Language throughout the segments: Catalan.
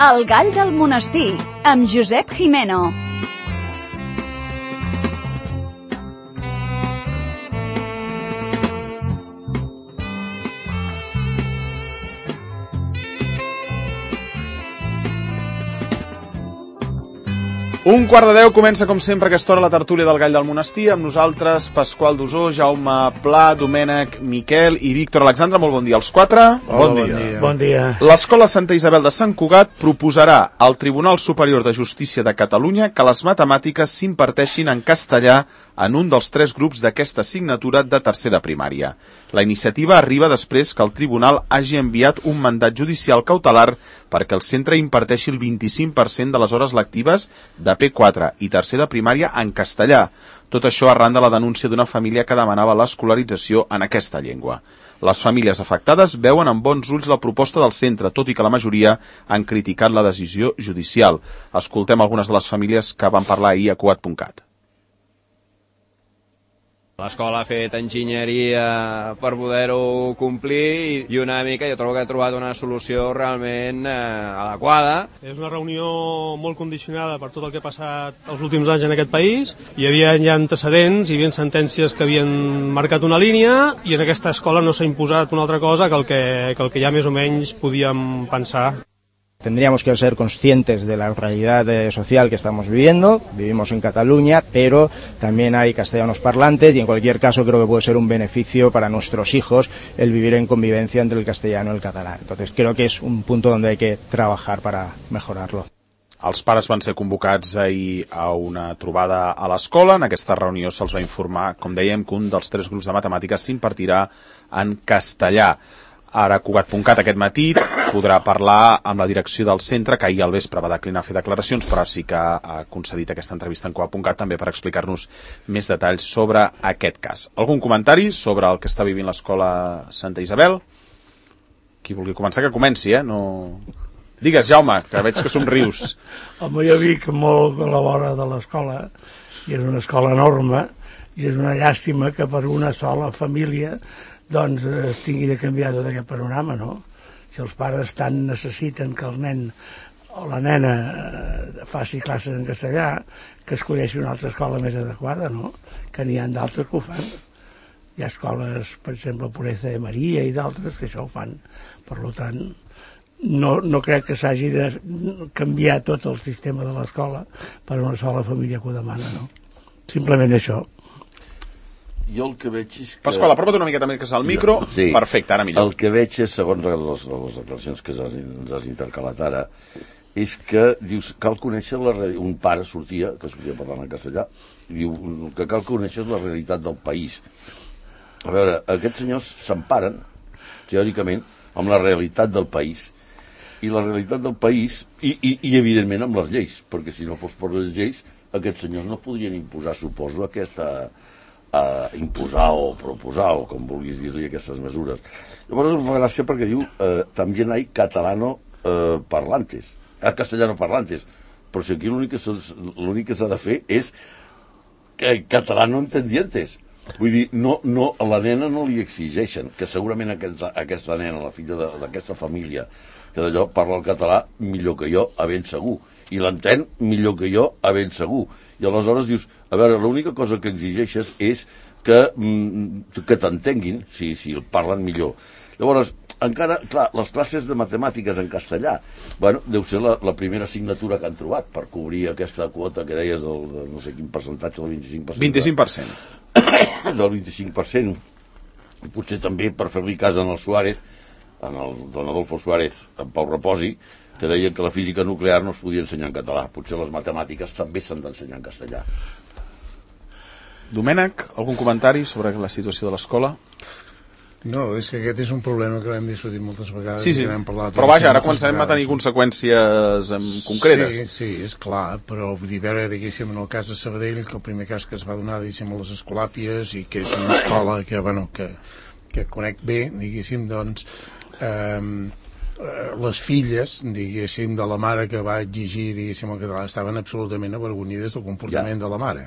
El gall del monestir, amb Josep Jimeno. Un quart de 10 comença, com sempre, aquesta hora la tertúlia del Gall del Monestir. Amb nosaltres, Pasqual Dosó, Jaume Pla, Domènec, Miquel i Víctor Alexandre. Molt bon dia als quatre. Bon dia. Bon dia. L'Escola Santa Isabel de Sant Cugat proposarà al Tribunal Superior de Justícia de Catalunya que les matemàtiques s'imparteixin en castellà en un dels 3 grups d'aquesta assignatura de tercer de primària. La iniciativa arriba després que el tribunal hagi enviat un mandat judicial cautelar perquè el centre imparteixi el 25% de les hores lectives de P4 i tercer de primària en castellà. Tot això arran de la denúncia d'una família que demanava l'escolarització en aquesta llengua. Les famílies afectades veuen amb bons ulls la proposta del centre, tot i que la majoria han criticat la decisió judicial. Escoltem algunes de les famílies que van parlar ahir a Cugat.cat. L'escola ha fet enginyeria per poder-ho complir i una mica jo trobo que ha trobat una solució realment adequada. És una reunió molt condicionada per tot el que ha passat els últims anys en aquest país. Hi havia ja antecedents, hi havia sentències que havien marcat una línia i en aquesta escola no s'ha imposat una altra cosa que el que ja més o menys podíem pensar. Tendríamos que ser conscientes de la realidad social que estamos viviendo. Vivimos en Cataluña, pero también hay castellanos parlantes y en cualquier caso creo que puede ser un beneficio para nuestros hijos el vivir en convivencia entre el castellano y el catalán. Entonces creo que es un punto donde hay que trabajar para mejorarlo. Els pares van ser convocats ahir a una trobada a l'escola. En aquesta reunió se'ls va informar, com dèiem, que un dels 3 grups de matemàtiques s'impartirà en castellà. Ara Cugat.cat aquest matí podrà parlar amb la direcció del centre, que ahir al vespre va declinar a fer declaracions, però sí que ha concedit aquesta entrevista en Cugat.cat també per explicar-nos més detalls sobre aquest cas. Algun comentari sobre el que està vivint l'escola Santa Isabel? Qui vulgui començar, que comenci, No... Digues, Jaume, que veig que somrius. Home, jo vic molt a la vora de l'escola, i és una escola enorme, i és una llàstima que per una sola família doncs es tingui de canviar tot aquest panorama, no? Si els pares tant necessiten que el nen o la nena faci classes en castellà, que escolleixi una altra escola més adequada, no? Que n'hi ha d'altres que ho fan. Hi ha escoles, per exemple, Pureza de Maria i d'altres que això ho fan. Per tant, no crec que s'hagi de canviar tot el sistema de l'escola per una sola família que ho demana, no? Simplement això. Jo el que veig és que... Pasqual, apropa't una miqueta més al micro. Sí. Perfecte, ara millor. El que veig és, segons les declaracions que ens has intercalat ara, és que dius, cal conèixer un pare sortia parlant en castellà, i diu que cal conèixer la realitat del país. A veure, aquests senyors s'emparen, teòricament, amb la realitat del país. I la realitat del país, i evidentment amb les lleis, perquè si no fos per les lleis, aquests senyors no podrien imposar, suposo, imposar o proposar, o com vulguis dir-li, aquestes mesures. Llavors em fa gràcia perquè diu també hay catalano parlantes, castellano parlantes, però si aquí l'únic que s'ha de fer és catalano entendientes. Vull dir, a la nena no li exigeixen, que segurament aquesta nena, la filla d'aquesta família, que d'allò parla el català millor que jo, a ben segur, i l'entén millor que jo, a ben segur. I aleshores dius, a veure, l'única cosa que exigeixes és que t'entenguin, si el parlen millor. Llavors, encara, clar, les classes de matemàtiques en castellà, bueno, deu ser la primera assignatura que han trobat per cobrir aquesta quota que deies del no sé quin percentatge, del 25%. 25%. Del 25%. I potser també per fer-li cas en el Suárez, en el don Adolfo Suárez, en Pau Reposi, que deien que la física nuclear no es podia ensenyar en català. Potser les matemàtiques també s'han d'ensenyar en castellà. Domènec, algun comentari sobre la situació de l'escola? No, és que aquest és un problema que l'hem discutit moltes vegades. Sí. Però vaja, ara començarem a tenir conseqüències concretes. Sí, és clar, però vull dir, veure, diguéssim, en el cas de Sabadell, que el primer cas que es va donar, diguéssim, a les Escolàpies, i que és una escola que conec bé, diguéssim, doncs, les filles, diguéssim, de la mare que va exigir, diguéssim, el català, estaven absolutament avergonyides del comportament de la mare.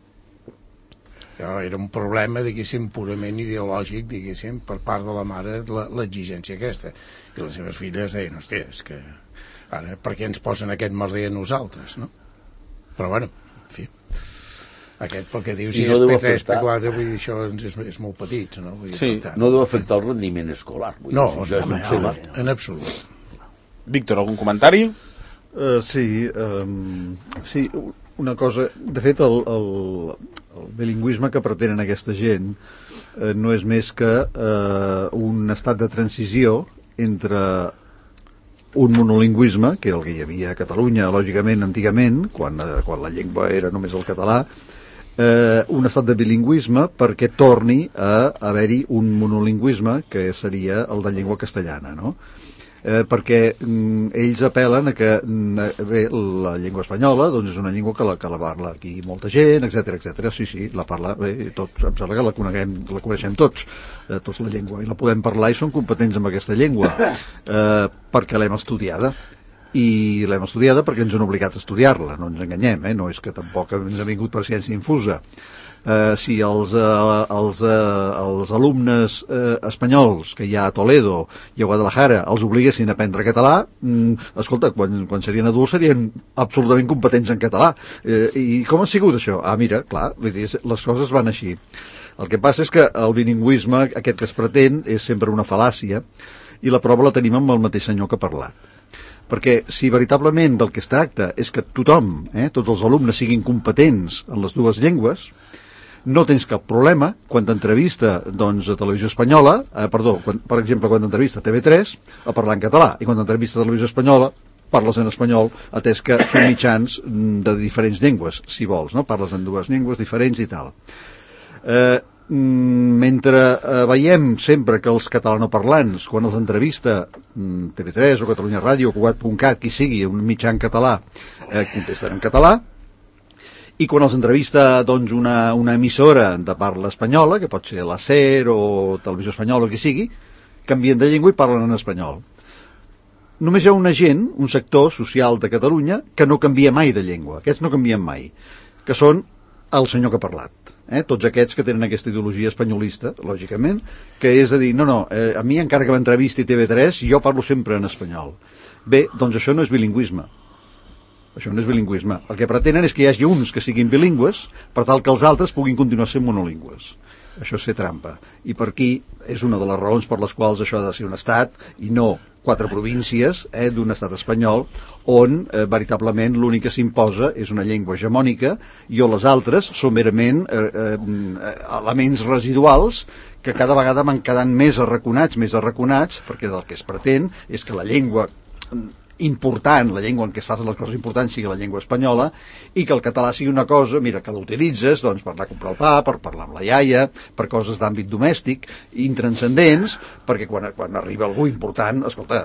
Era un problema, diguéssim, purament ideològic, diguéssim, per part de la mare, l'exigència aquesta. I les seves filles deien, hòstia, és que Ara, per què ens posen aquest merder a nosaltres, no? Però bueno, en fi, aquest pel que dius, si és P3, P4, vull dir, això és molt petit, no? Vull dir, sí, no deu afectar el rendiment escolar. No, en absolut. Víctor, algun comentari? Sí, una cosa... De fet, el bilingüisme que pretenen aquesta gent no és més que un estat de transició entre un monolingüisme, que era el que hi havia a Catalunya, lògicament, antigament, quan la llengua era només el català, un estat de bilingüisme perquè torni a haver-hi un monolingüisme que seria el de llengua castellana, no? Perquè ells apel·len a que bé, la llengua espanyola doncs és una llengua que la parla aquí molta gent, etc. Sí, la parla bé, tots, em sembla que la coneixem tots la llengua, i la podem parlar i som competents amb aquesta llengua perquè l'hem estudiada, i l'hem estudiada perquè ens han obligat a estudiar-la, no ens enganyem, no és que tampoc ens ha vingut per ciència infusa. Si els alumnes espanyols que hi ha a Toledo i a Guadalajara els obliguessin a aprendre català, escolta, quan serien adults serien absolutament competents en català. I com ha sigut això? Mira, clar, vull dir, les coses van així. El que passa és que el bilingüisme, aquest que es pretén, és sempre una fal·làcia, i la prova la tenim amb el mateix senyor que ha parlat. Perquè si veritablement del que es tracta és que tothom, tots els alumnes siguin competents en les dues llengües, no tens cap problema quan t'entrevista doncs, a Televisió Espanyola, per exemple, quan t'entrevista a TV3 a parlar en català, i quan t'entrevista a Televisió Espanyola parles en espanyol, atès que són mitjans de diferents llengües, si vols, no? Parles en dues llengües diferents i tal. Mentre veiem sempre que els catalanoparlants, quan els entrevista TV3 o Catalunya Ràdio o Cugat.cat, qui sigui, un mitjà en català, contesten en català, i quan els entrevista doncs, una emissora de parla espanyola, que pot ser la SER o Televisió Espanyola o qui sigui, canvien de llengua i parlen en espanyol. Només hi ha una gent, un sector social de Catalunya, que no canvia mai de llengua. Aquests no canvien mai, que són el senyor que ha parlat. Tots aquests que tenen aquesta ideologia espanyolista, lògicament, que és a dir, a mi encara que m'entrevisti TV3, jo parlo sempre en espanyol. Bé, doncs això no és bilingüisme. Això no és bilingüisme. El que pretenen és que hi hagi uns que siguin bilingües per tal que els altres puguin continuar sent monolingües. Això és fer trampa. I per aquí és una de les raons per les quals això ha de ser un estat i no 4 províncies d'un estat espanyol on veritablement l'únic que s'imposa és una llengua hegemònica i on les altres són merament elements residuals que cada vegada van quedant més arraconats, perquè del que es pretén és que la llengua important, la llengua en què es fan les coses importants sigui la llengua espanyola, i que el català sigui una cosa, mira, que l'utilitzes doncs, per anar a comprar el pa, per parlar amb la iaia, per coses d'àmbit domèstic, intranscendents, perquè quan arriba algú important, escolta,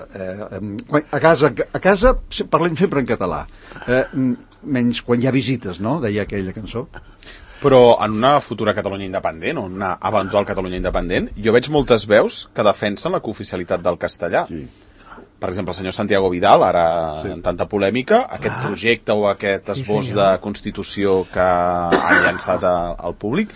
a casa parlem sempre en català, menys quan hi ha visites, no?, deia aquella cançó. Però en una futura Catalunya independent, o una eventual Catalunya independent, jo veig moltes veus que defensen la cooficialitat del castellà. Sí. Per exemple, el senyor Santiago Vidal, ara en tanta polèmica, aquest projecte o aquest esbós de Constitució que han llançat al públic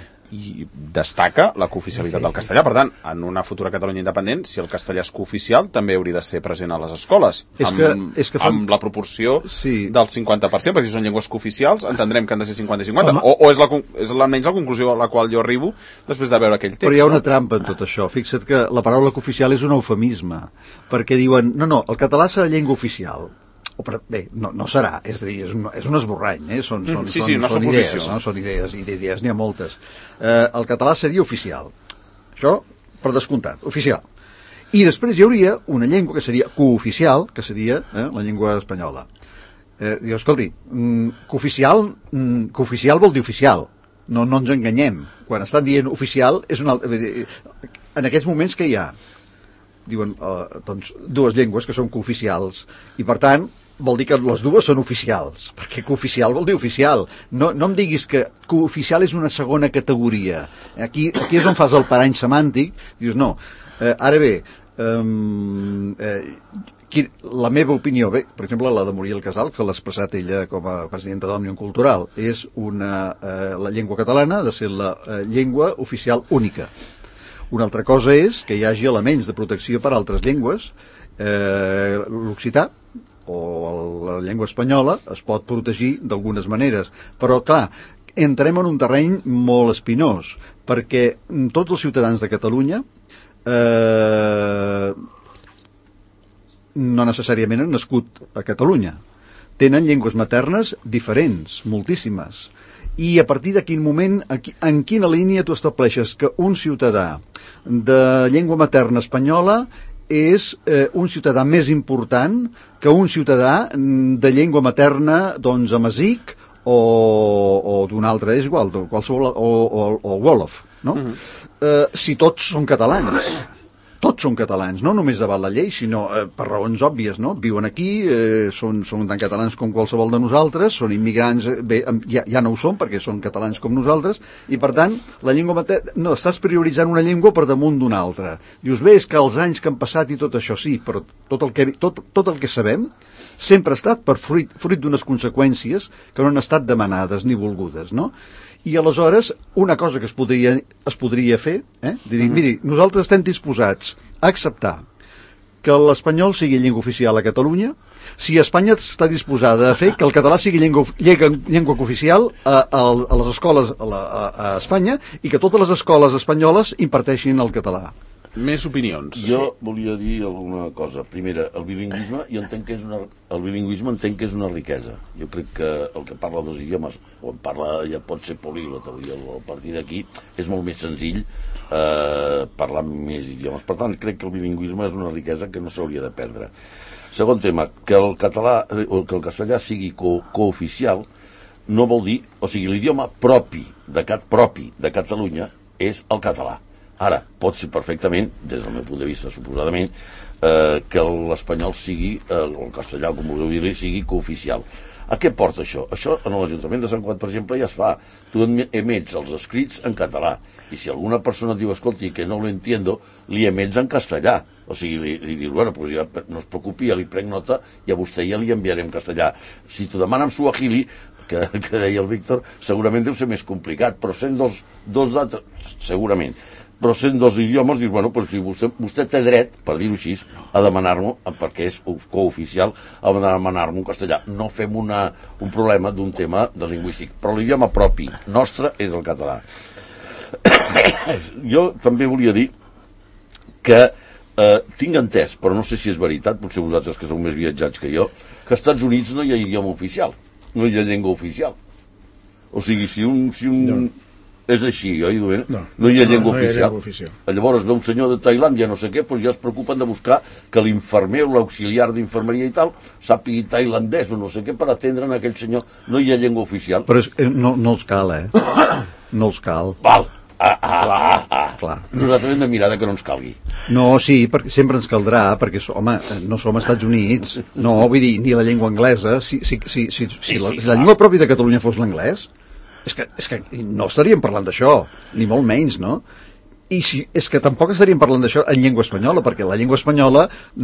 i destaca la cooficialitat del castellà. Per tant, en una futura Catalunya independent, si el castellà és cooficial, també hauria de ser present a les escoles, amb la proporció del 50%, perquè si són llengües cooficials entendrem que han de ser 50-50, o és almenys la conclusió a la qual jo arribo després de veure aquell text. Però hi ha una trampa en tot això. Fixa't que la paraula cooficial és un eufemisme, perquè diuen, no, el català serà llengua oficial. Bé, no serà, és a dir, és un esborrany, són idees, no? Són idees, n'hi ha moltes. El català seria oficial, això per descomptat, oficial. I després hi hauria una llengua que seria cooficial, que seria la llengua espanyola. Diu, escolti, cooficial vol dir oficial, no ens enganyem. Quan estan dient oficial, és un altre... En aquests moments què hi ha? Diuen, doncs, dues llengües que són cooficials, i per tant vol dir que les dues són oficials, perquè cooficial vol dir oficial. No em diguis que cooficial és una segona categoria. Aquí és on fas el parany semàntic, dius no. Ara bé, la meva opinió, bé, per exemple la de Muriel Casals, que l'ha expressat ella com a presidenta d'Òmnium Cultural, és la llengua catalana ha de ser la llengua oficial única. Una altra cosa és que hi hagi elements de protecció per a altres llengües, l'occità la llengua espanyola es pot protegir d'algunes maneres, però clar, entrem en un terreny molt espinós, perquè tots els ciutadans de Catalunya no necessàriament han nascut a Catalunya, tenen llengües maternes diferents, moltíssimes, i a partir de quin moment, en quina línia tu estableixes que un ciutadà de llengua materna espanyola és un ciutadà més important que un ciutadà de llengua materna, doncs, amazic o d'un altre, és igual, qualsevol, o Wolof, no? Si tots són catalans. Tots són catalans, no només davant la llei, sinó per raons òbvies, no? Viuen aquí, són tan catalans com qualsevol de nosaltres, són immigrants, bé, ja no ho són perquè són catalans com nosaltres, i per tant, la llengua materna, no, estàs prioritzant una llengua per damunt d'una altra. Dius, bé, és que els anys que han passat i tot això, sí, però tot el que sabem sempre ha estat per fruit d'unes conseqüències que no han estat demanades ni volgudes, no? I aleshores, una cosa que es podria fer, de dir, miri, nosaltres estem disposats a acceptar que l'espanyol sigui llengua oficial a Catalunya, si Espanya està disposada a fer que el català sigui llengua oficial a les escoles a Espanya i que totes les escoles espanyoles imparteixin el català. Més opinions. Jo volia dir alguna cosa. Primera, el bilingüisme entenc que és una riquesa. Jo crec que el que parla dos idiomes, o parla, ja pot ser políglot, a partir d'aquí és molt més senzill parlar més idiomes. Per tant, crec que el bilingüisme és una riquesa que no s'hauria de perdre. Segon tema, que el català o que el castellà sigui cooficial no vol dir, o sigui, l'idioma propi de Catalunya és el català. Ara, pot ser perfectament, des del meu punt de vista, suposadament, que l'espanyol sigui, o el castellà, com vulgueu dir-li, sigui cooficial. A què porta això? Això en l'Ajuntament de Sant Cugat, per exemple, ja es fa. Tu emets els escrits en català. I si alguna persona et diu, escolti, que no lo entiendo, li emets en castellà. O sigui, li dius, bueno, pues ja no es preocupi, ja li prenc nota i a vostè ja li enviarem en castellà. Si t'ho demana en suahili, que deia el Víctor, segurament deu ser més complicat, però sent dos d'altres, segurament. Però sent dos idiomes, dius, bueno, pues si vostè té dret, per dir-ho així, a demanar-m'ho, perquè és cooficial, a demanar-m'ho en castellà. No fem un problema d'un tema de lingüístic. Però l'idioma propi nostre és el català. Jo també volia dir que tinc entès, però no sé si és veritat, potser vosaltres que sou més viatjats que jo, que als Estats Units no hi ha idioma oficial, no hi ha llengua oficial. O sigui, si un és així, oi? No hi ha llengua oficial. Llavors ve un senyor de Tailàndia, no sé què, doncs ja es preocupen de buscar que l'infermer o l'auxiliar d'infermeria i tal sàpigui tailandès o no sé què per atendre en aquell senyor. No hi ha llengua oficial. Però no els cal, No els cal. Val. Clar. Nosaltres hem de mirar que no ens calgui. No, sí, perquè sempre ens caldrà, perquè, home, no som als Estats Units. No, vull dir, ni la llengua anglesa. Si la llengua pròpia de Catalunya fos l'anglès, és que no estaríem parlant d'això, ni molt menys, no? I és que tampoc estaríem parlant d'això en llengua espanyola, perquè la llengua espanyola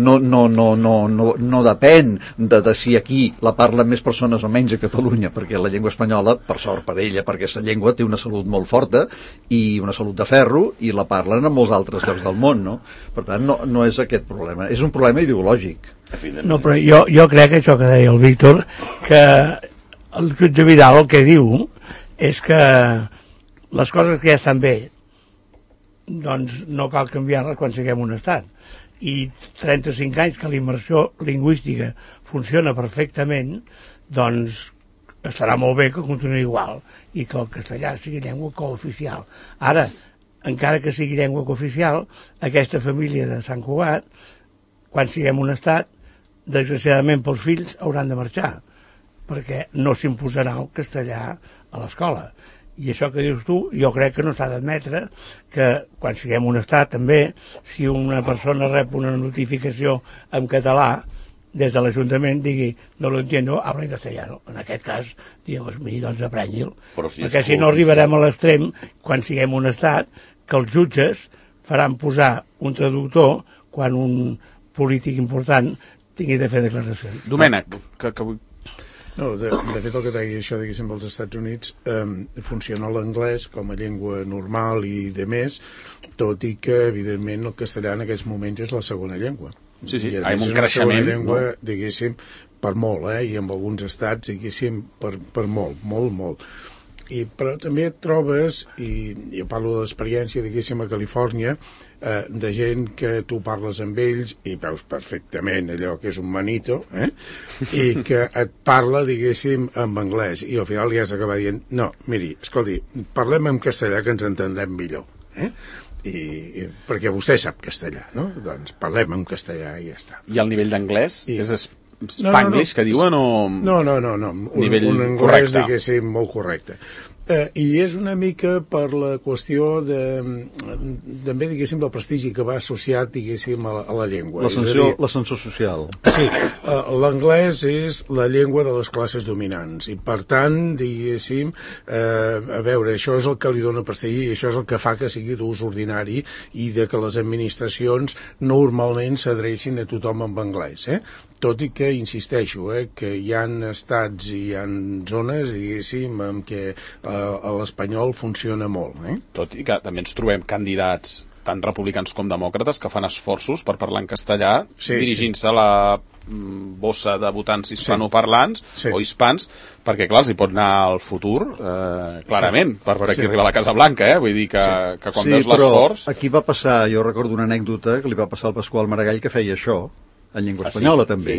no depèn de si aquí la parlen més persones o menys a Catalunya, perquè la llengua espanyola, per sort per ella, perquè aquesta llengua té una salut molt forta i una salut de ferro, i la parlen en molts altres llocs del món, no? Per tant, no és aquest problema, és un problema ideològic. No, però jo crec que això que deia el Víctor, que el jutge Vidal el que diu és que les coses que ja estan bé, doncs no cal canviar-les quan siguem un estat. I 35 anys que la immersió lingüística funciona perfectament, doncs estarà molt bé que continuï igual i que el castellà sigui llengua cooficial. Ara, encara que sigui llengua cooficial, aquesta família de Sant Cugat, quan siguem un estat, desgraciadament pels fills hauran de marxar, perquè no s'imposarà el castellà a l'escola. I això que dius tu, jo crec que no s'ha d'admetre que quan siguem un estat també, si una persona rep una notificació en català des de l'Ajuntament digui, no lo entiendo, habla en castellano. En aquest cas, digues, miri, doncs aprenyi'l. Perquè si no arribarem a l'extrem, quan siguem un estat, que els jutges faran posar un traductor quan un polític important tingui de fer declaracions. Domènec, que vull... No, de fet el que deia això, diguéssim, als Estats Units funciona l'anglès com a llengua normal i de més, tot i que evidentment el castellà en aquests moments és la segona llengua. Sí, i a més un és una segona creixement, llengua, no? Diguéssim, per molt, i en alguns estats, diguéssim, per molt. Però també et trobes, i jo parlo de l'experiència, diguéssim, a Califòrnia, de gent que tu parles amb ells i veus perfectament allò que és un manito, i que et parla, diguéssim, en anglès, i al final li has d'acabar dient, no, miri, escolti, parlem en castellà que ens entendrem millor, perquè vostè sap castellà, no? Doncs parlem en castellà i ja està. I el nivell d'anglès és Spanglish, que diuen, o... No. Un anglès, diguéssim, molt correcte. I és una mica per la qüestió també, diguéssim, del prestigi que va associat, diguéssim, a la llengua. L'ascensor social. Sí, l'anglès és la llengua de les classes dominants i, per tant, diguéssim, a veure, això és el que li dona prestigi i això és el que fa que sigui d'ús ordinari i de que les administracions normalment s'adrecin a tothom en anglès, tot i que, insisteixo, que hi ha estats i hi ha zones, diguéssim, en què l'espanyol funciona molt. Tot i que també ens trobem candidats, tant republicans com demòcrates, que fan esforços per parlar en castellà, dirigint-se a la bossa de votants hispanoparlants o hispans, perquè, clar, els hi pot anar al futur, clarament, per aquí arribar a la Casa Blanca, vull dir que quan veus l'esforç... Aquí va passar, jo recordo una anècdota que li va passar al Pasqual Maragall, que feia això, en llengua espanyola, també.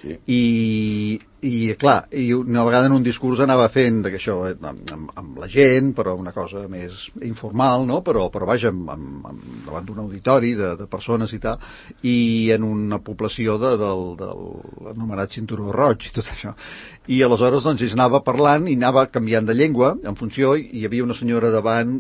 I clar, una vegada en un discurs anava fent això amb la gent, però una cosa més informal, no? Però vaja, davant d'un auditori de persones i tal, i en una població del anomenat cinturó roig i tot això. I aleshores doncs ells anava parlant i anava canviant de llengua en funció, i hi havia una senyora davant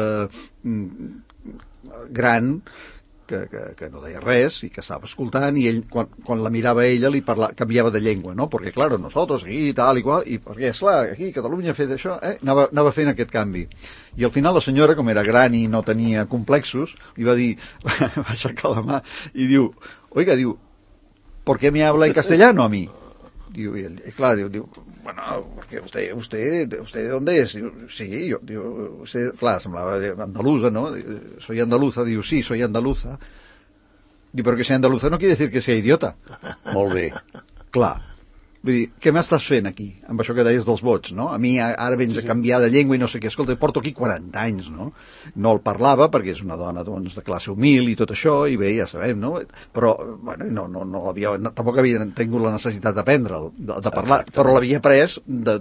gran que no deia res i que estava escoltant, i ell, quan la mirava ella, canviava de llengua, no? Perquè, claro, nosotros aquí, tal i qual, i perquè, esclar, aquí Catalunya ha fet això, anava fent aquest canvi. I al final la senyora, com era gran i no tenia complexos, li va dir, va aixecar la mà i diu, oiga, ¿por qué me habla en castellano a mí? Diu, y claro, diu, bueno, porque usted ¿de dónde es? Diu, sí, usted, claro, semblaba andaluza, ¿no? Soy andaluza, diu, sí, soy andaluza. Diu, pero que sea andaluza no quiere decir que sea idiota. Molt bé. Clar. Vull dir, què m'estàs fent aquí, amb això que deies dels vots, no? A mi ara vens a canviar de llengua i no sé què. Escolta, porto aquí 40 anys, no? No el parlava perquè és una dona, doncs, de classe humil i tot això, i bé, ja sabem, no? Però, bueno, tampoc havia tingut la necessitat d'aprendre'l, de parlar, però l'havia pres,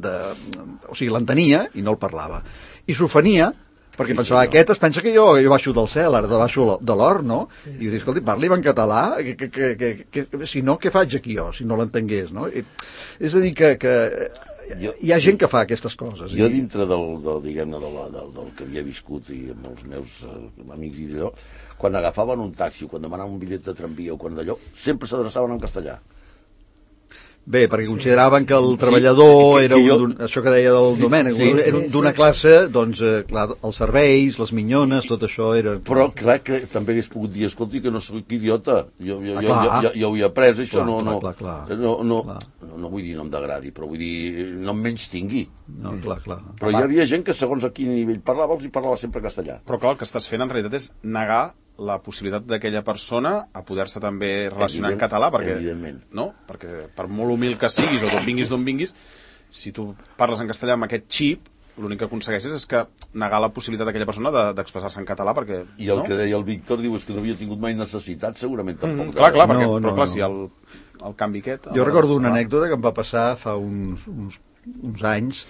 o sigui, l'entenia i no el parlava. I s'ofenia, perquè pensava, aquest es pensa que jo baixo del cel, ara baixo de l'or, no? I dius, escolta, parli'm en català, si no, què faig aquí jo, si no l'entengués, no? És a dir, que hi ha gent que fa aquestes coses. Jo, dintre diguem-ne, del que havia viscut i amb els meus amics i allò, quan agafaven un taxi, quan demanaven un bitllet de tramvia o quan d'allò, sempre s'adreçaven en castellà. Bé, perquè consideraven que el treballador era això que deia del Domènec, era d'una classe, doncs, clar, els serveis, les minyones, tot això era... Però, clar, que també hagués pogut dir, escolti, que no soc idiota, jo ho he après, això no vull dir no em degradi, però vull dir no em menys tingui. Però hi havia gent que segons a quin nivell parlava, els hi parlava sempre castellà. Però clar, el que estàs fent en realitat és negar la possibilitat d'aquella persona a poder-se també relacionar en català, perquè, no? Perquè per molt humil que siguis o d'on vinguis, si tu parles en castellà amb aquest xip, l'únic que aconsegueixes és que negar la possibilitat d'aquella persona d'expressar-se en català, perquè... I el que deia el Víctor, diu, és que no havia tingut mai necessitat, segurament tampoc. Clar, però clar, si el canvi aquest... Jo recordo una anècdota que em va passar fa uns anys.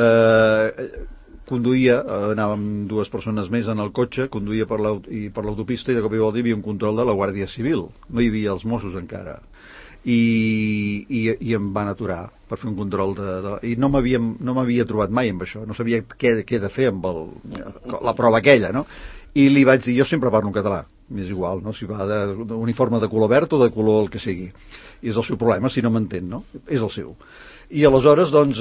Conduïa, anàvem dues persones més en el cotxe, conduïa per l'autopista i de cop i volta hi havia un control de la Guàrdia Civil. No hi havia els Mossos encara. I em van aturar per fer un control i no m'havia trobat mai amb això, no sabia què de fer amb la prova aquella, no? I li vaig dir, jo sempre parlo en català, m'és igual, no? Si va d'uniforme de color verd o de color el que sigui. I és el seu problema, si no m'entén, no? És el seu. I aleshores, doncs,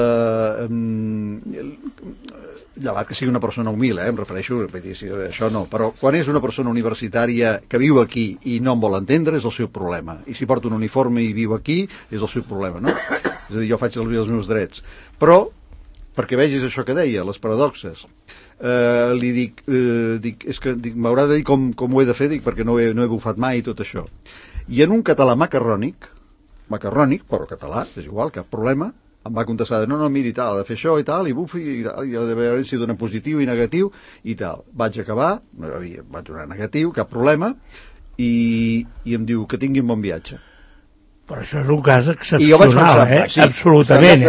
llevat que sigui una persona humil, em refereixo, això no, però quan és una persona universitària que viu aquí i no em vol entendre, és el seu problema. I si porta un uniforme i viu aquí, és el seu problema, no? És a dir, jo faig servir els meus drets. Però, perquè vegis això que deia, les paradoxes, li dic, és que m'haurà de dir com ho he de fer, perquè no he bufat mai i tot això. I en un català macarrònic, macarrònic, però català, és igual, cap problema. Em va contestar, no, miri, tal, ha de fer això i tal, i bufi, i ha de veure si dona positiu i negatiu, i tal. Vaig acabar, vaig donar negatiu, cap problema, i em diu que tinguin bon viatge. Però això és un cas excepcional, I jo vaig pensar, sí, absolutament,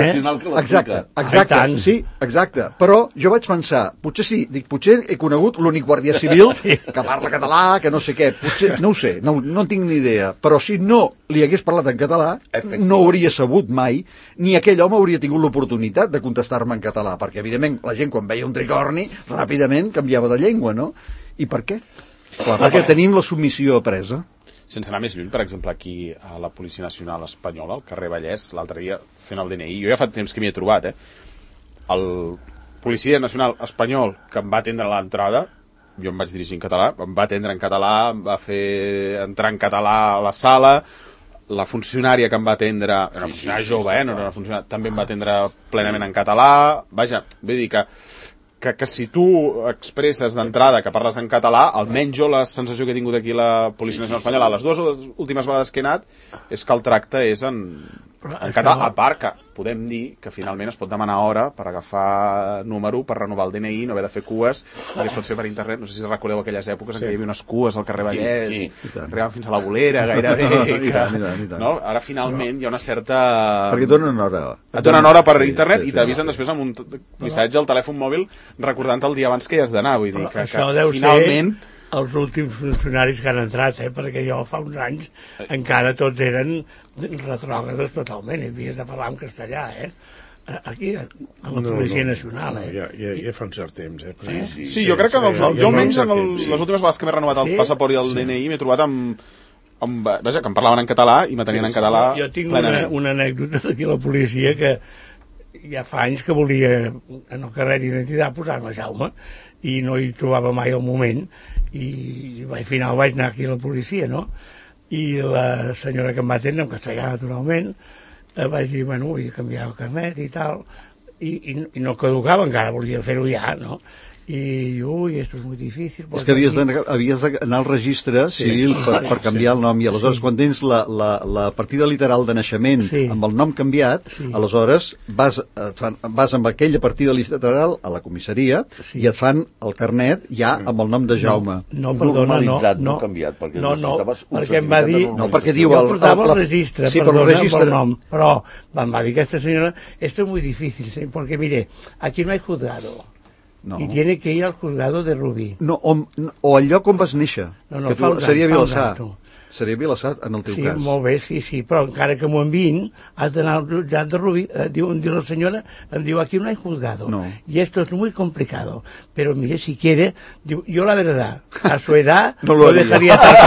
Exacte, sí, exacte. Però jo vaig pensar, potser he conegut l'únic guàrdia civil que parla català, que no sé què, potser, no ho sé, no en tinc ni idea, però si no li hagués parlat en català, no hauria sabut mai, ni aquell home hauria tingut l'oportunitat de contestar-me en català, perquè evidentment la gent quan veia un tricorni, ràpidament canviava de llengua, no? I per què? Clar, perquè tenim la submissió apresa. Sense anar més lluny, per exemple, aquí a la Policia Nacional Espanyola, al carrer Vallès, l'altre dia fent el DNI, jo ja fa temps que m'hi he trobat, el Policia Nacional Espanyol que em va atendre a l'entrada, jo em vaig dirigir en català, em va atendre en català, em va fer entrar en català a la sala, la funcionària que em va atendre, era una funcionària jove, no era una funcionària, també em va atendre plenament en català, vaja, vull dir que si tu expresses d'entrada que parles en català, almenys jo la sensació que he tingut aquí a la Policia Nacional Espanyola les dues últimes vegades que he anat és que el tracte és en català, a part que podem dir que finalment es pot demanar hora per agafar número, per renovar el DNI, no haver de fer cues, i es pot fer per internet. No sé si recordeu aquelles èpoques en què hi havia unes cues al carrer Vallès, arribaven fins a la Bolera, gairebé. No? Ara finalment hi ha una certa... Perquè et donen hora. Et donen hora per internet i t'avisen després amb un missatge al telèfon mòbil recordant el dia abans que hi has d'anar. Vull dir que finalment... Els últims funcionaris que han entrat, perquè jo fa uns anys encara tots eren retrògrades totalment, i havies de parlar en castellà, aquí, a la Policia Nacional. Ja fa un cert temps. Sí, jo crec que jo almenys en les últimes vegades que m'he renovat el passaport i el DNI m'he trobat vaja, que em parlaven en català i m'atenien en català plenament. Jo tinc una anècdota d'aquí a la policia que ja fa anys que volia en el carnet d'identitat posar-me Jaume i no hi trobava mai el moment i al final vaig anar aquí a la policia, no? I la senyora que em va atendre en castellà naturalment vaig dir, bueno, vull canviar el carnet i tal i no caducava encara, volia fer-ho ja, no? I ui, esto es muy difícil. És que havies d'anar al registre civil per canviar el nom, i aleshores quan tens la partida literal de naixement amb el nom canviat, aleshores vas amb aquella partida literal a la comissaria i et fan el carnet ja amb el nom de Jaume. No, perdona, no canviat, perquè perquè em va dir... No, perquè diu... Jo portava el registre, perdona, amb el nom, però em va dir aquesta senyora, esto es muy difícil, porque mire, aquí no hay juzgado. No. I tiene que ir al juzgado de Rubí. No, o al lloc on vas néixer. No, que seria Vilassar. Seria Vilassar, en el teu cas. Sí, molt bé, sí, però encara que m'ho enviïn, has d'anar al jutjat de Rubí. Diu la senyora, em diu, aquí no hay juzgado. No. Y esto es muy complicado. Pero mire, si quiere, diu, yo la verdad, a su edad, no lo dejaría tal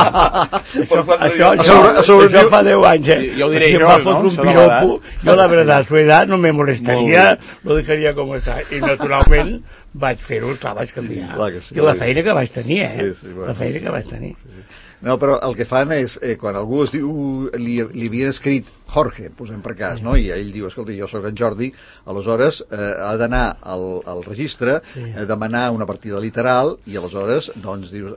como está. Això fa 10 anys, Jo ho diré, yo la verdad, a su edad no me molestaría, lo dejaría como está. I naturalment vaig fer-ho, vaig canviar. I la feina que vaig tenir, la feina que vaig tenir. No, però el que fan és, quan algú es diu, li havien escrit Jorge, posem per cas, no? I ell diu, escolta, jo sóc en Jordi, aleshores ha d'anar al registre, demanar una partida literal, i aleshores, doncs, dius,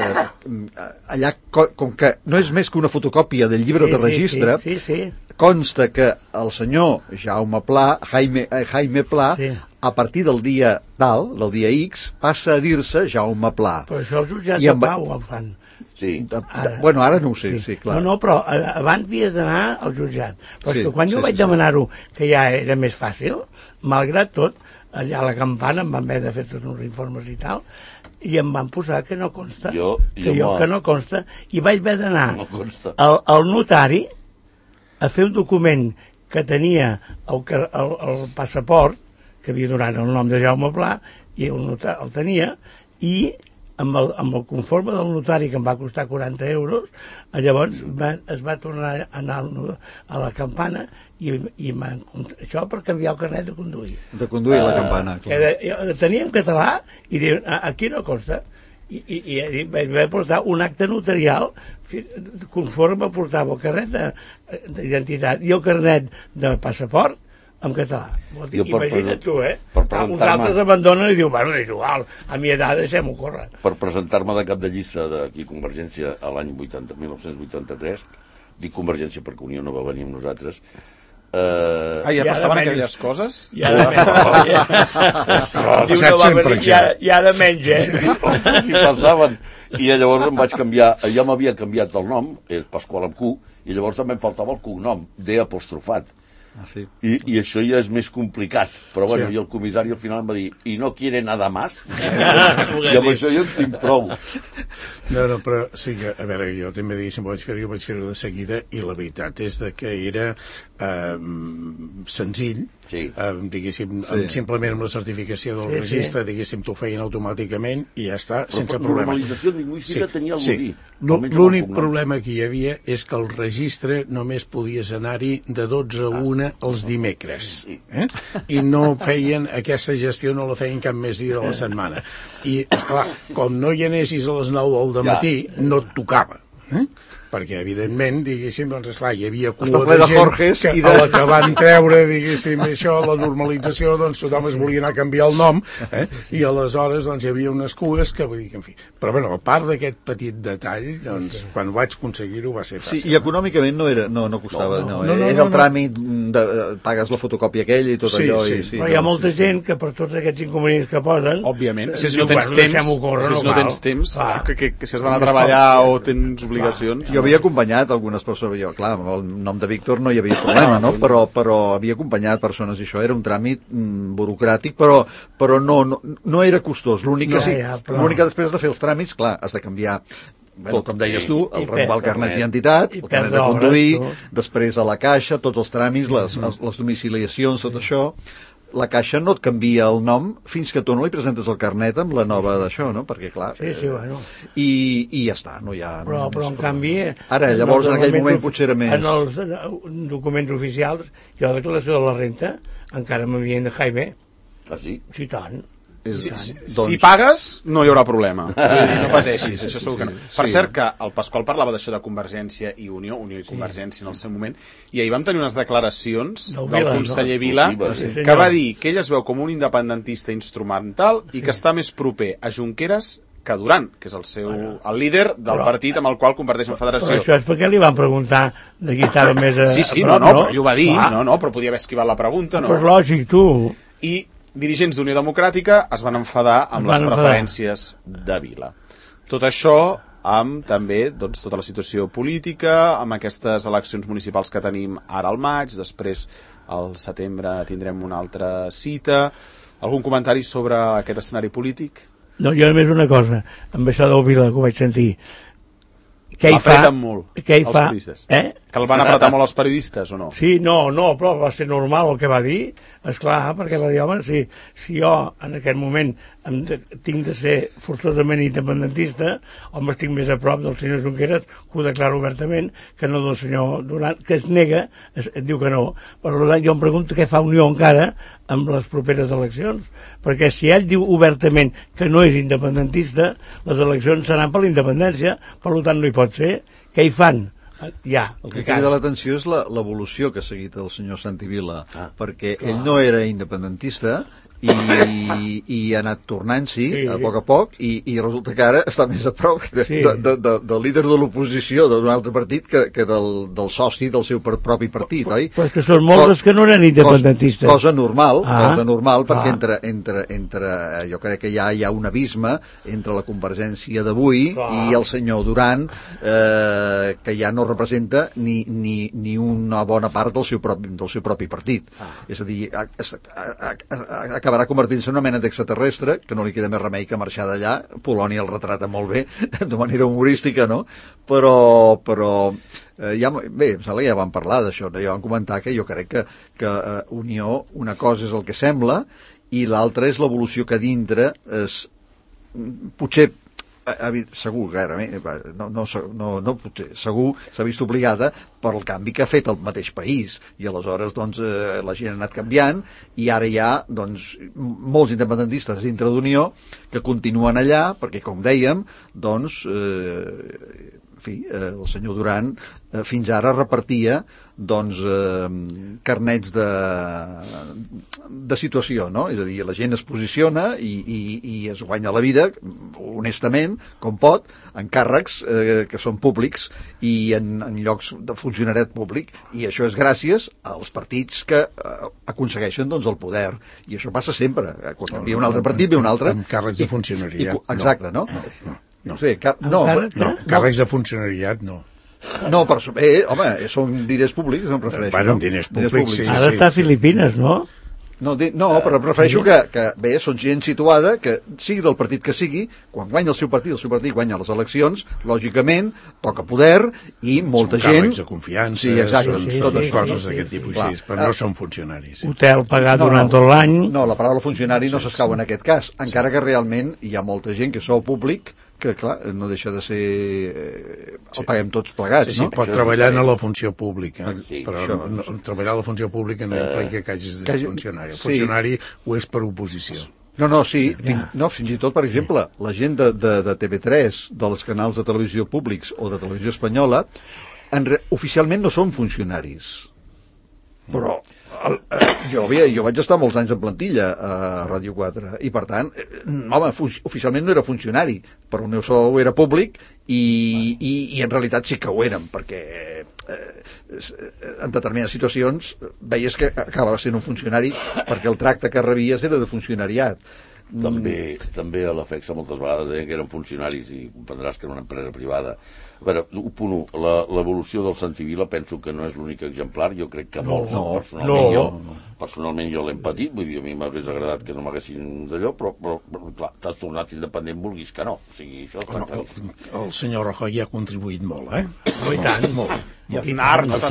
allà, com que no és més que una fotocòpia del llibre de registre, consta que el senyor Jaume Pla, Jaime Pla, a partir del dia tal, del dia X, passa a dir-se Jaume Pla. Però això els jutjats de pau el fan. Sí. Bueno, ara no ho sé, sí, clar. No, però abans havies d'anar al jutjat. Però és que quan jo vaig demanar-ho, que ja era més fàcil, malgrat tot, allà a la Campana em van haver de fer tots uns informes i tal, i em van posar que no consta, que no consta, i vaig haver d'anar al notari a fer un document que tenia el passaport, que havia donat el nom de Jaume Pla, i el tenia, i amb el conforme del notari, que em va costar 40 euros, llavors es va tornar a anar a la Campana i això per canviar el carnet de conduir. De conduir la Campana. Que tenia en català i diuen, aquí no consta. I vaig portar un acte notarial conforme portava el carnet d'identitat i el carnet de passaport en català. Imagina't tu, uns altres abandonen i diuen, bueno, és igual, a mi edat deixem-ho córrer. Per presentar-me de cap de llista d'aquí Convergència a l'any 1983 dic Convergència perquè Unió no va venir amb nosaltres, ja passaven aquelles coses? Ja de menys. Ja de menys, Sí, passaven. I llavors em vaig canviar, jo m'havia canviat el nom, Pasqual amb Q, i llavors també em faltava el cognom, D'. Sí. I això ja és més complicat, però bueno, i el comissari al final em va dir, i no quiere nada más? I amb això jo en tinc prou. No, però sí que, a veure, jo també diguéssim, vaig fer-ho de seguida, i la veritat és que era senzill, diguéssim, simplement amb la certificació del registre, diguéssim, t'ho feien automàticament i ja està, sense problema. La normalització lingüística tenia algú dir. L'únic problema que hi havia és que el registre només podies anar-hi de 12 a 1 els dimecres. I no feien, aquesta gestió no la feien cap més dia de la setmana. I, esclar, com no hi anessis a les 9 del matí, no et tocava. Perquè, evidentment, diguéssim, doncs, esclar, hi havia cua de gent que a la que van treure, diguéssim, això, la normalització, doncs tothom es volia anar a canviar el nom, i aleshores, doncs, hi havia unes cues que, vull dir, en fi. Però, bueno, a part d'aquest petit detall, doncs, quan vaig aconseguir-ho va ser fàcil. Sí, i econòmicament no costava, era el tràmit, pagues la fotocòpia aquella i tot allò. Però hi ha molta gent que per tots aquests inconvenients que posen... Òbviament, si no tens temps, que si has d'anar a treballar o tens obligacions... Jo havia acompanyat algunes persones, clar, amb el nom de Víctor no hi havia problema, no? Però havia acompanyat persones i això era un tràmit burocràtic, però no era costós. L'únic que després de fer els tràmits, clar, has de canviar, com deies tu, renovar el carnet d'identitat, el carnet de conduir, després a la caixa, tots els tràmits, les domiciliacions, tot això. La Caixa no et canvia el nom fins que tu no li presentes el carnet amb la nova d'això, no? Perquè, clar... bueno. I ja està, no hi ha... Però en canvi... Ara, llavors, en aquell moment potser era més... En els documents oficials, jo la declaració de la renta encara m'havien de Jaime. Ah, sí? Sí, tant. Si pagues, no hi haurà problema. No pateixis, això segur que no. Per cert, que el Pasqual parlava d'això de Convergència i Unió i Convergència en el seu moment, i ahir vam tenir unes declaracions del conseller Vila que va dir que ell es veu com un independentista instrumental i que està més proper a Junqueras que Duran, que és el líder del partit amb el qual comparteixen federació. Però això és perquè li van preguntar de qui estava més a prop, no, però ell ho va dir, però podia haver esquivat la pregunta, no? Però és lògic, tu. I dirigents d'Unió Democràtica es van enfadar amb les preferències de Vila. Tot això amb també tota la situació política, amb aquestes eleccions municipals que tenim ara al maig, després al setembre tindrem una altra cita. Algun comentari sobre aquest escenari polític? No, jo només una cosa, amb això del Vila que ho vaig sentir. Apreten molt els periodistes. Que el van apretar molt els periodistes o no? Sí, no, però va ser normal el que va dir, esclar, perquè va dir, home, si jo en aquest moment tinc de ser forçosament independentista, home, estic més a prop del senyor Junqueras, que ho declara obertament, que no del senyor Duran, que es nega, diu que no. Per tant, jo em pregunto què fa Unió encara amb les properes eleccions, perquè si ell diu obertament que no és independentista, les eleccions seran per la independència, per tant no hi pot ser. Què hi fan? Ja, el que crida l'atenció és l'evolució que ha seguit el senyor Santi Vila, perquè ell no era independentista i ha anat tornant-s'hi a poc i resulta que ara està més a prop del líder de l'oposició d'un altre partit que del soci del seu propi partit, oi? Però és que són molts que no eren independentistes. Cosa normal, perquè entre jo crec que ja hi ha un abisme entre la Convergència d'avui i el senyor Duran, que ja no representa ni una bona part del seu propi partit. És a dir, acabarà convertint-se en una mena d'extraterrestre, que no li queda més remei que marxar d'allà. Polònia el retrata molt bé, de manera humorística, no? Però bé, em sembla que ja vam parlar d'això, ja vam comentar que jo crec que Unió, una cosa és el que sembla, i l'altra és l'evolució que dintre potser segur, segur s'ha vist obligada per el canvi que ha fet el mateix país, i aleshores doncs la gent ha anat canviant i ara hi ha doncs molts independentistes dintre d'Unió que continuen allà perquè, com dèiem, doncs el senyor Duran fins ara repartia carnets de situació, no? És a dir, la gent es posiciona i es guanya la vida honestament, com pot, en càrrecs que són públics i en llocs de funcionariat públic, i això és gràcies als partits que aconsegueixen el poder, i això passa sempre, quan canvia un altre partit ve un altre. Amb càrrecs de funcionariat. Exacte, no? No, càrrecs de funcionariat no. No, però home, són diners públics, em refereixo. Bueno, diners públics, sí. Ara està a Filipines, no? No, però prefereixo que bé, són gent situada, que sigui del partit que sigui, quan guanya el seu partit guanya les eleccions, lògicament, toca poder, i molta gent... Són càrrecs de confiança, sí, exacte, són coses d'aquest tipus, sí, però no són funcionaris. Hotel pagat durant tot l'any... No, la paraula funcionari no s'escau en aquest cas, encara que realment hi ha molta gent que sou públic, que clar, no deixa de ser el paguem tots plegats, no? Sí, pot treballar en la funció pública, però treballar a la funció pública no implica que hagis de ser funcionari. El funcionari ho és per oposició. No, sí, fins i tot, per exemple, la gent de TV3, dels canals de televisió públics o de televisió espanyola, oficialment no són funcionaris, però jo vaig estar molts anys en plantilla a Ràdio 4 i per tant, home, oficialment no era funcionari, però el meu sou era públic i en realitat sí que ho érem, perquè en determinades situacions veies que acabava sent un funcionari perquè el tracte que rebies era de funcionariat. També a l'EFECSA moltes vegades deien que eren funcionaris i comprendràs que era una empresa privada. A veure, 1.1, l'evolució del Santi Vila penso que no és l'únic exemplar, jo crec que molts, personalment jo l'hem patit, vull dir, a mi m'hauria agradat que no m'haguessin d'allò, però clar, t'has tornat independent, vulguis que no, o sigui, això està claríssim. El senyor Rajoy ha contribuït molt, I tant, molt. I Aznar, no?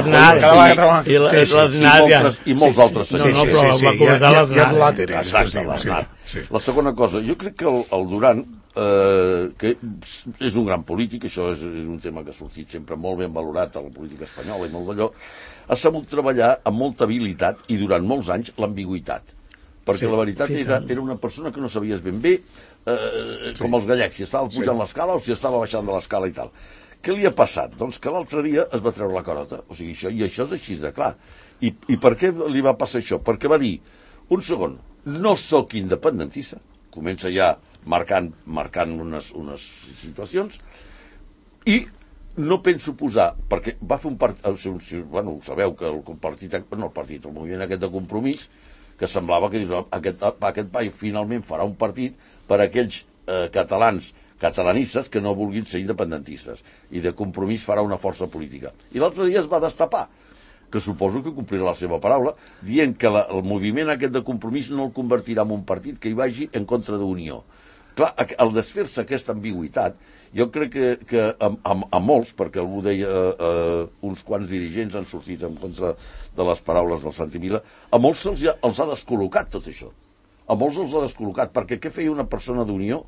I molts altres. No, però va comentar l'Aznar. La segona cosa, jo crec que el Duran, que és un gran polític, això és un tema que ha sortit sempre molt ben valorat a la política espanyola i molt d'allò, ha sabut treballar amb molta habilitat i durant molts anys l'ambigüitat, perquè la veritat era una persona que no sabies ben bé, com els gallecs, si estava pujant l'escala o si estava baixant de l'escala i tal. Què li ha passat? Doncs que l'altre dia es va treure la carota, o sigui, això és així de clar. I per què li va passar això? Perquè va dir, un segon, no sóc independentista, comença ja marcant unes situacions, i no penso posar, perquè va fer un partit, bueno, sabeu que el moviment aquest de Compromís, que semblava que aquest país finalment farà un partit per a aquells catalanistes que no vulguin ser independentistes, i de Compromís farà una força política. I l'altre dia es va destapar, que suposo que complirà la seva paraula, dient que el moviment aquest de Compromís no el convertirà en un partit que hi vagi en contra d'Unió. Clar, al desfer-se aquesta ambigüitat, jo crec que a molts, perquè algú deia uns quants dirigents han sortit en contra de les paraules del Santi Vila, a molts els ha descol·locat tot això. A molts els ha descol·locat, perquè què feia una persona d'Unió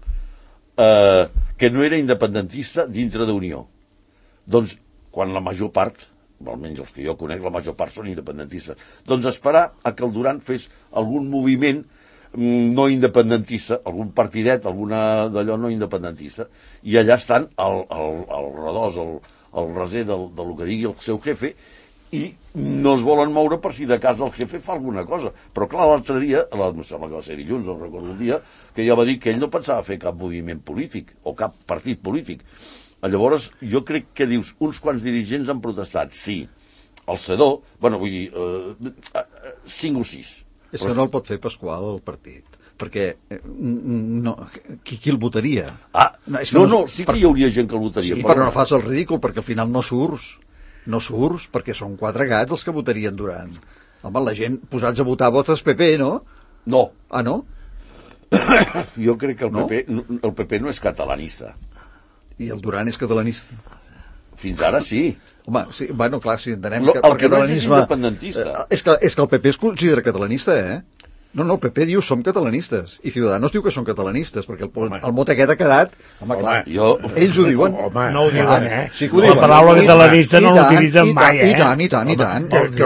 que no era independentista dintre d'Unió? Doncs quan la major part, almenys els que jo conec, la major part són independentistes, doncs esperar a que el Duran fes algun moviment no independentista, algun partidet, alguna d'allò no independentista, i allà estan al redós, al reser del que digui el seu jefe, i no es volen moure per si de cas el jefe fa alguna cosa. Però clar, l'altre dia, em sembla que va ser dilluns, no recordo el dia, que ja va dir que ell no pensava fer cap moviment polític, o cap partit polític. Llavors, jo crec que dius, uns quants dirigents han protestat, sí. El Sedó, bueno, vull dir, 5 o 6. Això no el pot fer Pasqual, el partit, perquè qui el votaria? Sí que hi hauria gent que el votaria. Sí, però no fas el ridícul, perquè al final no surts, perquè són 4 gats els que votarien Duran. Home, la gent posats a votar votes PP, no? No. Ah, no? Jo crec que el PP no és catalanista. I el Duran és catalanista? Fins ara sí. Home, sí, bueno, clar, si entenem que per catalanisme... El que no és independentista. És que el PP es considera catalanista, No, el PP diu som catalanistes, i Ciudadanos diu que són catalanistes, perquè el mot aquest ha quedat... Home, clar, ells ho diuen. No ho diuen, Sí que ho diuen. La paraula catalanista no l'utilitzen mai, I tant.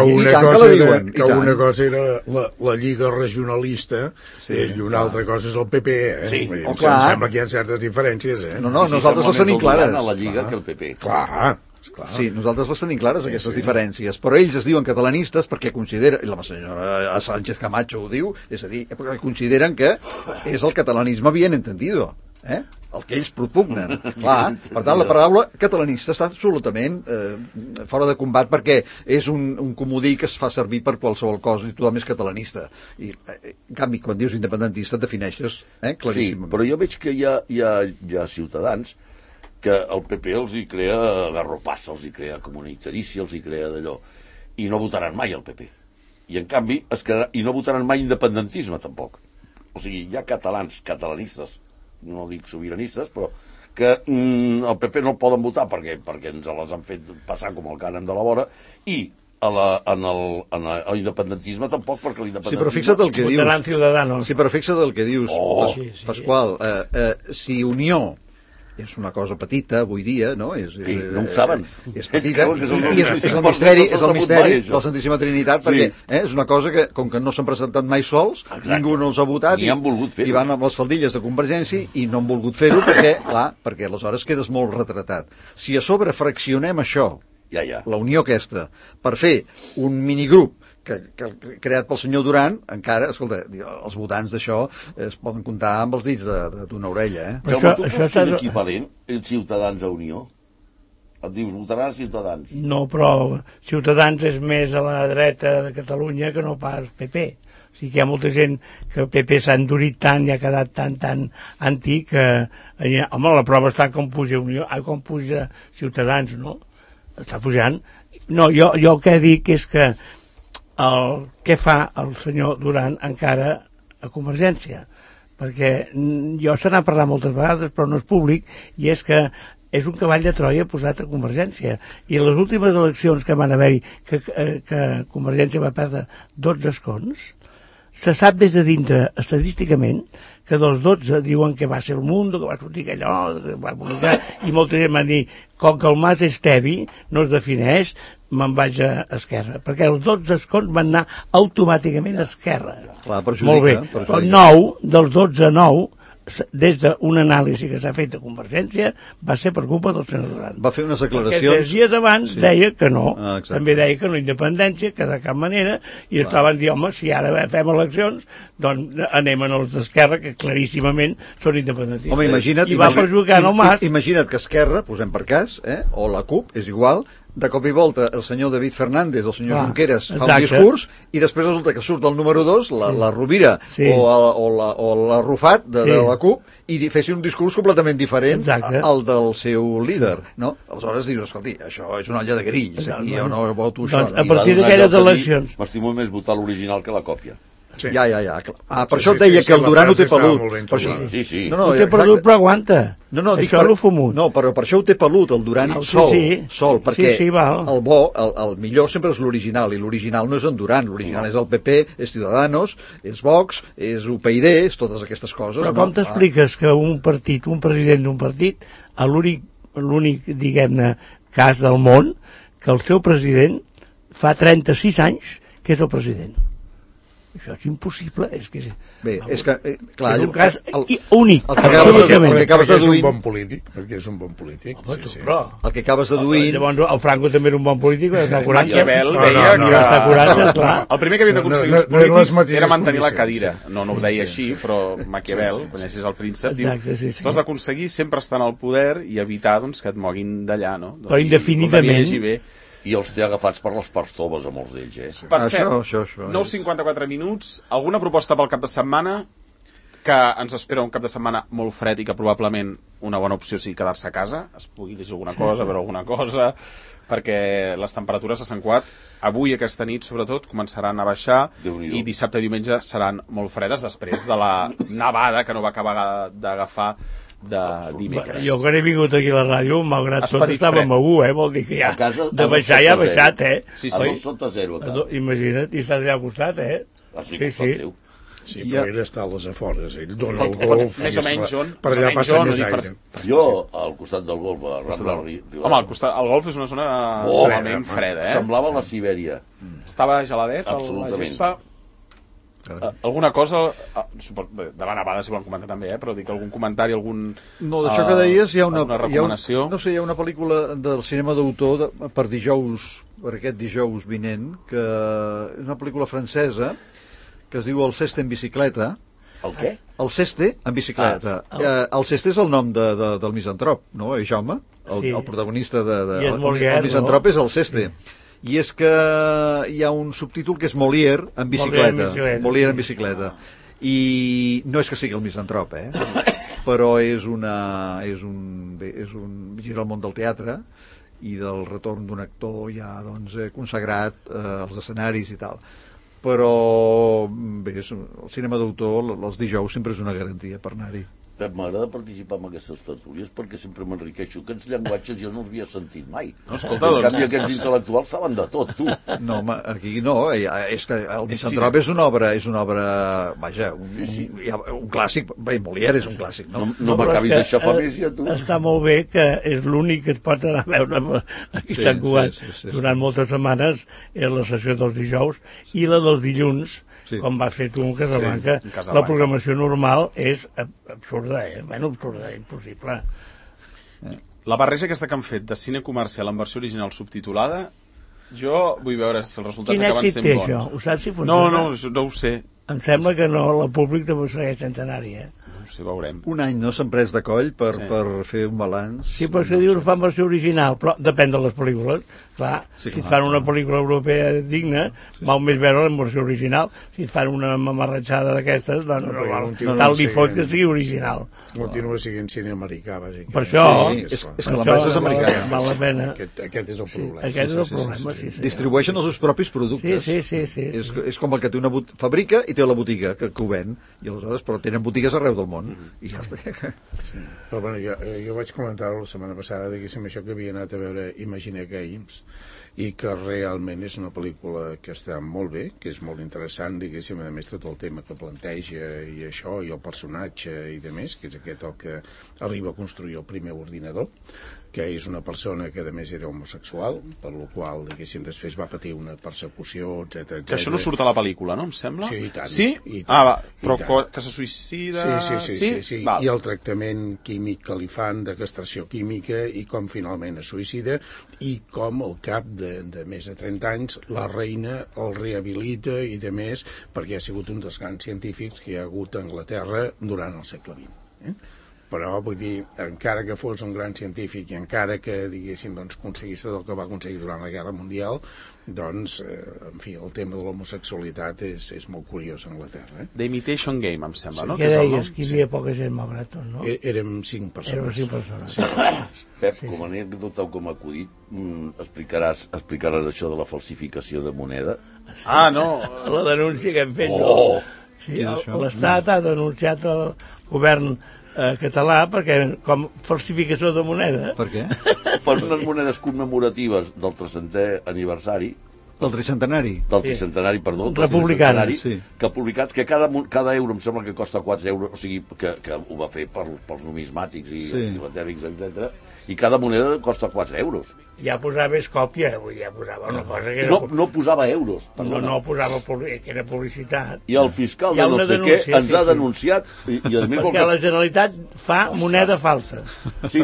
Que una cosa era la Lliga Regionalista i una altra cosa és el PP, Em sembla que hi ha certes diferències, No, nosaltres les tenim clares. A la Lliga que el PP. Clar. Sí, nosaltres les tenim clares, aquestes diferències, però ells es diuen catalanistes perquè consideren, i la senyora Sánchez Camacho ho diu, és a dir, perquè consideren que és el catalanisme bien entendido, el que ells propugnen. Clar, per tant, la paraula catalanista està absolutament fora de combat perquè és un comodí que es fa servir per qualsevol cosa i tothom és catalanista. I, en canvi, quan dius independentista et defineixes claríssim. Sí, però jo veig que hi ha ciutadans que el PP els hi crea garropassa, els hi crea comunitarícia, els hi crea d'allò, i no votaran mai el PP. I en canvi, i no votaran mai independentisme, tampoc. O sigui, hi ha catalanistes, no dic sobiranistes, però que el PP no el poden votar perquè ens les han fet passar com el cànem de la vora, i en l'independentisme tampoc, perquè l'independentisme... Sí, però fixa't el que dius. Votaran Ciudadanos. Sí, però fixa't el que dius, Pasqual. Si Unió és una cosa petita avui dia, no? No ho saben. És petita i és el misteri de la Santíssima Trinitat, perquè és una cosa que, com que no s'han presentat mai sols, ningú no els ha votat i van amb les faldilles de Convergència i no han volgut fer-ho perquè aleshores quedes molt retratat. Si a sobre fraccionem això, la unió aquesta, per fer un minigrup creat pel senyor Duran, encara, escolta, els votants d'això es poden comptar amb els dits d'una orella, Jaume, tu creus que és equivalent Ciutadans a Unió? Et dius, votaran Ciutadans? No, però Ciutadans és més a la dreta de Catalunya que no pas PP. O sigui que hi ha molta gent que el PP s'ha endurit tant i ha quedat tan antic que, home, la prova està com puja Unió, com puja Ciutadans, no? Està pujant. No, jo el que dic és que què fa el senyor Duran encara a Convergència, perquè jo se n'ha parlat moltes vegades però no és públic, i és que és un cavall de Troia posat a Convergència, i les últimes eleccions que van haver-hi que Convergència va perdre 12 escons, se sap des de dintre estadísticament que dels 12 diuen que va ser el Mundo, que va sortir allò, que va publicar, i molta gent va dir, com que el Mas és tebi, no es defineix, me'n vaig a Esquerra, perquè els 12 escons van anar automàticament a Esquerra. Clar, molt bé, però 9, dels 12, 9, des d'un anàlisi que s'ha fet a Convergència, va ser per culpa del senyor Duran. Va fer unes declaracions... Perquè 3 dies abans deia que no, també deia que no independència, que de cap manera, i estaven dient, home, si ara fem eleccions, doncs anem en els d'Esquerra, que claríssimament són independentistes. Home, imagina't... I va perjudicar el Mas. Imagina't que Esquerra, posem per cas, o la CUP, és igual, de cop i volta el senyor David Fernández, el senyor Junqueras fa un discurs i després resulta que surt el número 2, la Rovira o la Rufat de la CUP, i fessin un discurs completament diferent al del seu líder, no? Aleshores dius, escolti, això és una olla de grills, aquí jo no voto això. A partir d'aquelles eleccions... M'estimo més votar l'original que la còpia. Sí. Ja. Per això et deia que el Duran ho té pelut. Sí. Ho té pelut, però aguanta. Això l'ho fumut. No, però per això ho té pelut, el Duran sol, perquè el bo, el millor sempre és l'original, i l'original no és en Duran, l'original és el PP, és Ciudadanos, és Vox, és UPyD, és totes aquestes coses. Però com t'expliques que un president d'un partit, l'únic, diguem-ne, cas del món, que el seu president fa 36 anys que és el president? Això és impossible. Bé, és que, clar... És un cas únic. Perquè acabes deduint... Perquè és un bon polític. El que acabes deduint... Llavors, el Franco també era un bon polític, Maquiavel deia que... El primer que havia d'aconseguir els polítics era mantenir la cadira. No ho deia així, però Maquiavel, quan és el príncep, diu tu has d'aconseguir sempre estar en el poder i evitar que et moguin d'allà, no? Però indefinidament... I els té agafats per les parts toves a molts d'ells, Per cert, 9:54 minuts, alguna proposta pel cap de setmana, que ens espera un cap de setmana molt fred i que probablement una bona opció sigui quedar-se a casa, es pugui llegir alguna cosa, veure alguna cosa, perquè les temperatures a Sant Cugat, avui aquesta nit sobretot, començaran a baixar i dissabte i diumenge seran molt fredes després de la nevada que no va acabar d'agafar de dimecres. Jo quan he vingut aquí a la ràdio, malgrat tot estàvem a 1, vol dir que ja de baixar ja ha baixat, Sí. A 2 sota 0. Imagina't, i estàs allà al costat, Sí. Sí, però ell està a les afores, ell dona el golf... Més o menys on? Per allà passa més aire. Jo, al costat del golf, a Rambla Riu... Home, el golf és una zona realment freda, Semblava la Sibèria. Estava geladet, la gespa... Alguna cosa... Demà Nevada si volen comentar també, però dic algun comentari, algun... No, d'això que deies, hi ha una recomanació. No sé, hi ha una pel·lícula del cinema d'autor per dijous, per aquest dijous vinent, que és una pel·lícula francesa que es diu El Ceste en bicicleta. El què? El Ceste en bicicleta. El Ceste és el nom del misantrop, no, Jaume? El protagonista el misantrop és el Ceste. I és que hi ha un subtítol que és Molière en bicicleta. Molière en bicicleta. I no és que sigui el misantrop, però és un gira al món del teatre i del retorn d'un actor ja consagrat als escenaris i tal. Però bé, el cinema d'autor els dijous sempre és una garantia per anar-hi. M'agrada participar en aquestes tertúlies perquè sempre m'enriqueixo. Aquests llenguatges jo no els havia sentit mai. No, escolta, en canvi, aquests intel·lectuals saben de tot, tu. No, home, aquí no. És que el misantrop és una obra... Vaja, un clàssic. Bé, Molière és un clàssic, no? No m'acabis d'aixafar més, ja, tu. Està molt bé que és l'únic que es pot anar a veure aquí a Sant Cugat. Durant moltes setmanes és la sessió dels dijous i la dels dilluns, com vas fer tu en Casablanca. La programació normal és absurda, absurda, impossible. La barreja aquesta que han fet de cine comercial en versió original subtitulada, jo vull veure si els resultats acaben sent bons. Quin èxit té això? Ho saps si funciona? No ho sé. Em sembla que no, el públic també segueix sense anar-hi, No ho sé, veurem. Un any no s'han pres de coll per fer un balanç. Sí, però això dius fan versió original, però depèn de les pel·lícules. Clar, si et fan una pel·lícula europea digna, val més veure en versió original. Si et fan una mamarratxada d'aquestes, doncs tal li fot que sigui original. Continua sent cine americà, bàsicament. Per això... És que l'empresa és americana. Val la pena. Aquest és el problema. Aquest és el problema, sí. Distribueixen els seus propis productes. Sí. És com el que té una fabrica i té la botiga que ho ven, i aleshores, però tenen botigues arreu del món, i ja està. Però bueno, jo vaig comentar-ho la setmana passada, diguéssim, això que havia anat a veure Imagine Games, i que realment és una pel·lícula que està molt bé, que és molt interessant, diguéssim, a més tot el tema que planteja i això, i el personatge i de més, que és aquest el que arriba a construir el primer ordinador, que és una persona que a més era homosexual, per la qual, diguéssim, després va patir una persecució, etc. Que això no surt a la pel·lícula, no, em sembla? Sí, i tant. Sí? Però que se suïcida... Sí. I el tractament químic que li fan de castració química i com finalment es suïcida i com al cap de més de 30 anys la reina el rehabilita i de més perquè ha sigut un dels grans científics que hi ha hagut a Anglaterra durant el segle XX. Però, vull dir, encara que fos un gran científic i encara que, diguéssim, doncs, aconseguís el que va aconseguir durant la Guerra Mundial, doncs, en fi, el tema de l'homosexualitat és molt curiós a Anglaterra. The Imitation Game, em sembla, no? Què deies? Que hi havia poca gent malgrat tot, no? Érem 5 persones. Érem 5 persones. Pep, com a anècdota o com a acudit, explicaràs això de la falsificació de moneda? No. La denúncia que hem fet, no? Sí, l'Estat ha denunciat el govern català perquè com falsificació de moneda. Per què? Per unes monedes commemoratives del 300è aniversari. Del tricentenari? Del tricentenari, perdó. Republicana. Que ha publicat que cada euro em sembla que costa 4 euros, o sigui, que ho va fer pels numismàtics i els filatèlics, etc. I cada moneda costa 4 euros. Ja posava còpia, ja posava una cosa que... No posava euros. No posava, que era publicitat. I el fiscal de no sé què ens ha denunciat... Perquè la Generalitat fa moneda falsa. Sí,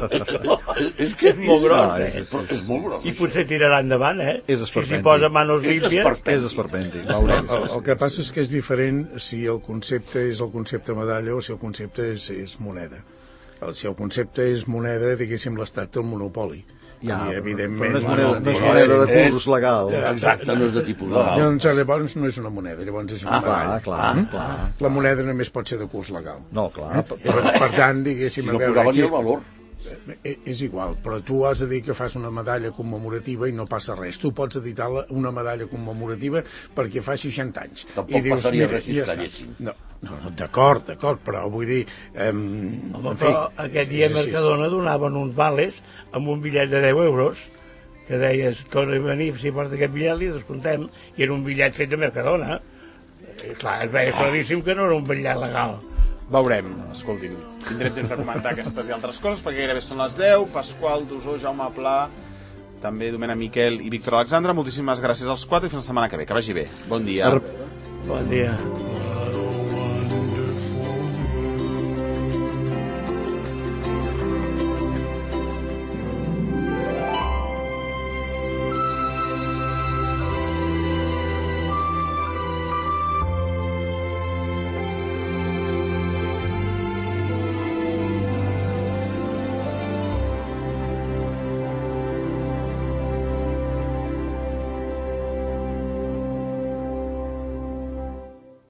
és que és molt gros, és molt gros. I potser tirarà endavant, És esperpèntic. Si posa manos límpies... És esperpèntic. El que passa és que és diferent si el concepte és el concepte medalla o si el concepte és moneda. Si el concepte és moneda, diguéssim, l'Estat té el monopoli. Ja, evidentment, no és moneda de curs legal. Exacte, no és de tipus legal. Doncs llavors no és una moneda, llavors és una medalla. Clar. La moneda només pot ser de curs legal. No, clar. Llavors, per tant, diguéssim... Si no posava ni el valor. És igual, però tu has de dir que fas una medalla commemorativa i no passa res. Tu pots editar una medalla commemorativa perquè fa 60 anys. Tampoc passaria res si es tallessin. No, d'acord, però vull dir... Però aquest dia a Mercadona donaven uns vales amb un bitllet de 10 euros que deies, torna a venir, si porta aquest bitllet li descomptem, i era un bitllet fet de Mercadona. Clar, es veia claríssim que no era un vetllat legal. Veurem, escolti'm, tindrem temps de comentar aquestes i altres coses, perquè gairebé són les 10. Pasqual, Dusó, Jaume Pla, també Domènec Miquel i Víctor Alexandre, moltíssimes gràcies als 4 i fins la setmana que ve, que vagi bé. Bon dia. Bon dia.